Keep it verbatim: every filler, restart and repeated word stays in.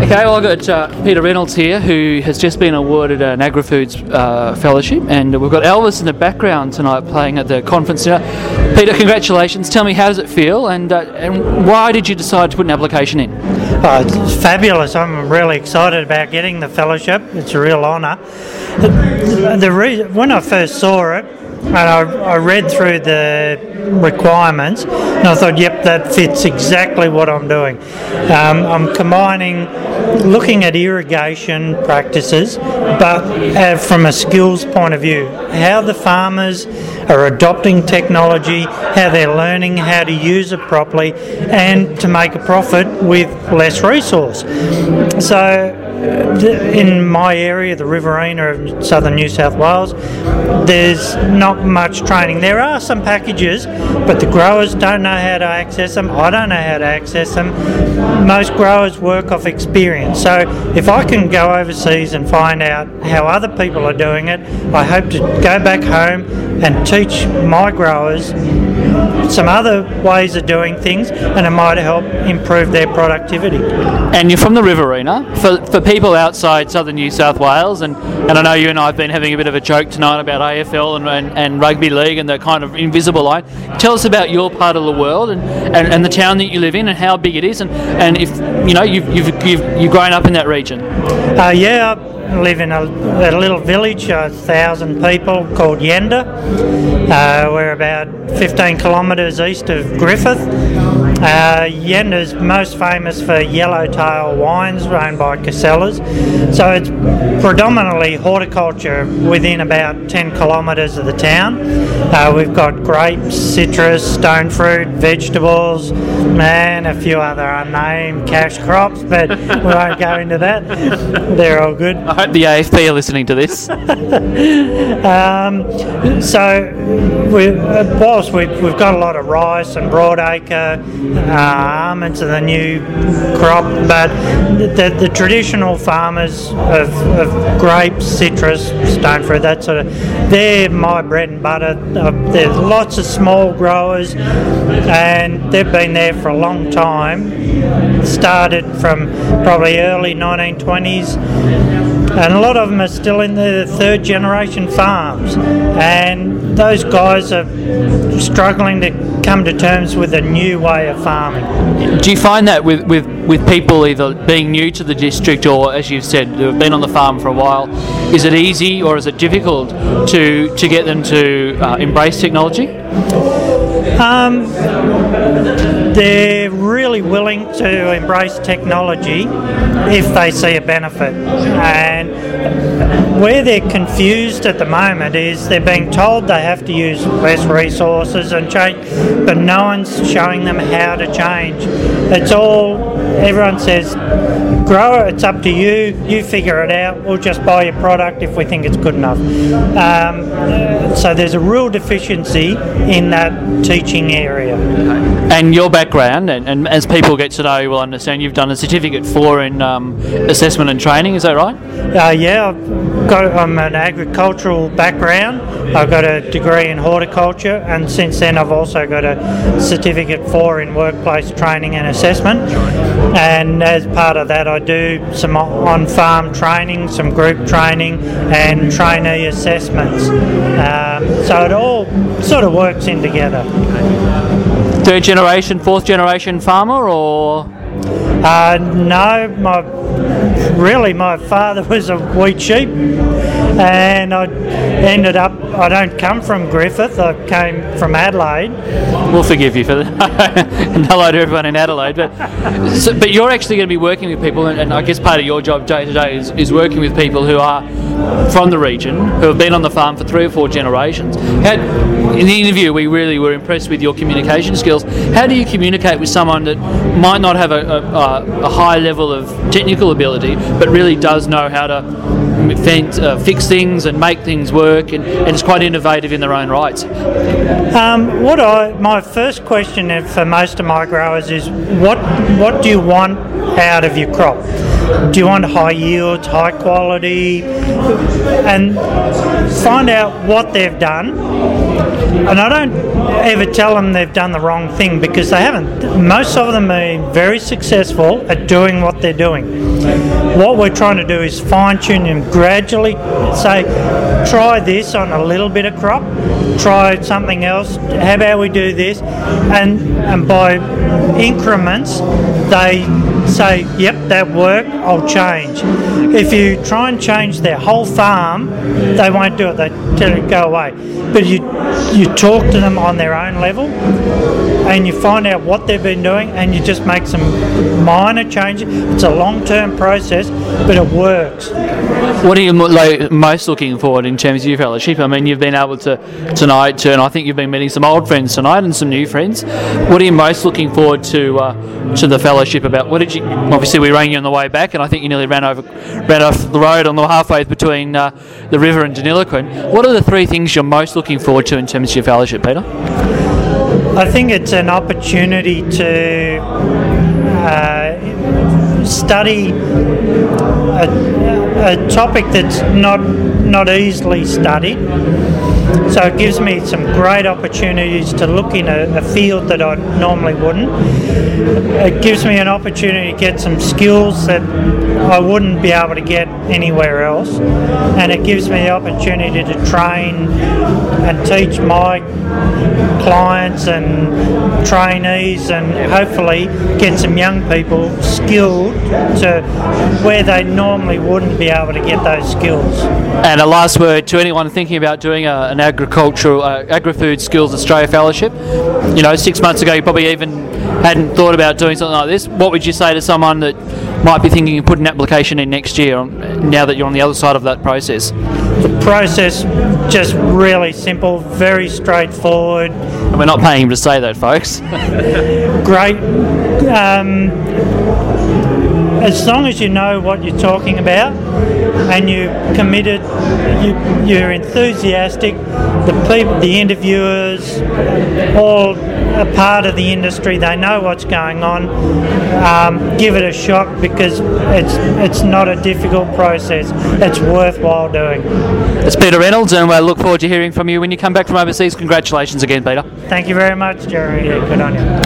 Okay, well, I've got uh, Peter Reynolds here, who has just been awarded an Agri-Foods uh, fellowship, and we've got Elvis in the background tonight playing at the conference centre. Peter, congratulations. Tell me, how does it feel, and uh, and why did you decide to put an application in? Oh, it's fabulous. I'm really excited about getting the fellowship. It's a real honour. The, the re- when I first saw it, and I, I read through the requirements, and I thought, yep, that fits exactly what I'm doing. Um, I'm combining looking at irrigation practices, but uh, from a skills point of view, how the farmers are adopting technology, how they're learning how to use it properly, and to make a profit with less resource. So in my area, the Riverina of southern New South Wales, there's not much training. There are some packages, but the growers don't know how to access them. I don't know how to access them. Most growers work off experience. So if I can go overseas and find out how other people are doing it, I hope to go back home and teach my growers some other ways of doing things, and it might help improve their productivity. And you're from the Riverina. For for people outside southern New South Wales, and, and I know you and I have been having a bit of a joke tonight about A F L and, and, and rugby league and the kind of invisible line. Tell us about your part of the world and, and, and the town that you live in and how big it is, and, and if you know you've you've you've, you've grown up in that region. Uh, yeah, I live in a, a little village, a thousand people, called Yenda. Uh, we're about fifteen kilometres east of Griffith. Uh, Yenda's most famous for yellowtail wines owned by Casellas. So it's predominantly horticulture within about ten kilometres of the town. Uh, we've got grapes, citrus, stone fruit, vegetables, and a few other unnamed cash crops, but we won't go into that. They're all good. I hope the A F P are listening to this. um, so we, uh, whilst we've, we've got a lot of rice and broadacre, uh, almonds are the new crop, but the, the traditional farmers of, of grapes, citrus, stone fruit, that sort of, they're my bread and butter. Uh, there's lots of small growers, and they've been there for a long time. Started from probably early nineteen twenties, and a lot of them are still in the third generation farms, and those guys are struggling to come to terms with a new way of farming. Do you find that with, with, with people either being new to the district or, as you've said, who've been on the farm for a while, is it easy or is it difficult to, to get them to uh, embrace technology? Um, they're really willing to embrace technology if they see a benefit, and where they're confused at the moment is they're being told they have to use less resources and change, but no one's showing them how to change. It's all, everyone says, grower, it's up to you, you figure it out, we'll just buy your product if we think it's good enough. Um, so there's a real deficiency in that teaching area. And your background, and, and as people get to know you will understand, you've done a certificate four in um, assessment and training, is that right? Uh, yeah, I've got, I'm an agricultural background. I've got a degree in horticulture, and since then I've also got a certificate four in workplace training and assessment. And as part of that I do some on-farm training, some group training and trainee assessments. Um, so it all sort of works in together. Third generation, fourth generation farmer, or? Uh, no, my really my father was a wheat sheep, and I ended up, I don't come from Griffith, I came from Adelaide. We'll forgive you for that. And hello to everyone in Adelaide. But so, but you're actually going to be working with people, and, and I guess part of your job day to day is, is working with people who are from the region, who have been on the farm for three or four generations. How, in the interview, we really were impressed with your communication skills. How do you communicate with someone that might not have a, a, a high level of technical ability, but really does know how to fence, uh, fix things and make things work, and, and is quite innovative in their own rights? Um, what I my first question for most of my growers is, what what do you want out of your crop? Do you want high yields, high quality? And find out what they've done. And I don't ever tell them they've done the wrong thing, because they haven't. Most of them are very successful at doing what they're doing. What we're trying to do is fine-tune them gradually. Say, try this on a little bit of crop, try something else, how about we do this? And, and by increments, they say, yep, that worked, I'll change. If you try and change their whole farm, they won't do it, they tell you to go away. But you you talk to them on their own level, and you find out what they've been doing, and you just make some minor changes. It's a long-term process, but it works. What are you mo- like, most looking forward in terms of your fellowship? I mean, you've been able to tonight, to, and I think you've been meeting some old friends tonight and some new friends. What are you most looking forward to uh, to the fellowship about? What did you? Obviously, we rang you on the way back, and I think you nearly ran over, ran off the road on the halfway between uh, the river and Deniliquin. What are the three things you're most looking forward to in terms of your fellowship, Peter? I think it's an opportunity to uh, study a, a topic that's not not easily studied. So it gives me some great opportunities to look in a, a field that I normally wouldn't. It gives me an opportunity to get some skills that I wouldn't be able to get anywhere else. And it gives me the opportunity to train and teach my clients and trainees, and hopefully get some young people skilled to where they normally wouldn't be able to get those skills. And a last word to anyone thinking about doing a, an agricultural, uh, Agri-Food Skills Australia Fellowship. You know, six months ago you probably even hadn't thought about doing something like this. What would you say to someone that might be thinking of putting an application in next year, now that you're on the other side of that process? The process, just really simple, very straightforward. And we're not paying him to say that, folks. Great. Um, as long as you know what you're talking about and you're committed, you, you're enthusiastic, the people, the interviewers, all a part of the industry, they know what's going on. Um, give it a shot, because it's it's not a difficult process. It's worthwhile doing. It's Peter Reynolds, and we'll look forward to hearing from you when you come back from overseas. Congratulations again, Peter. Thank you very much, Jerry. Good on you.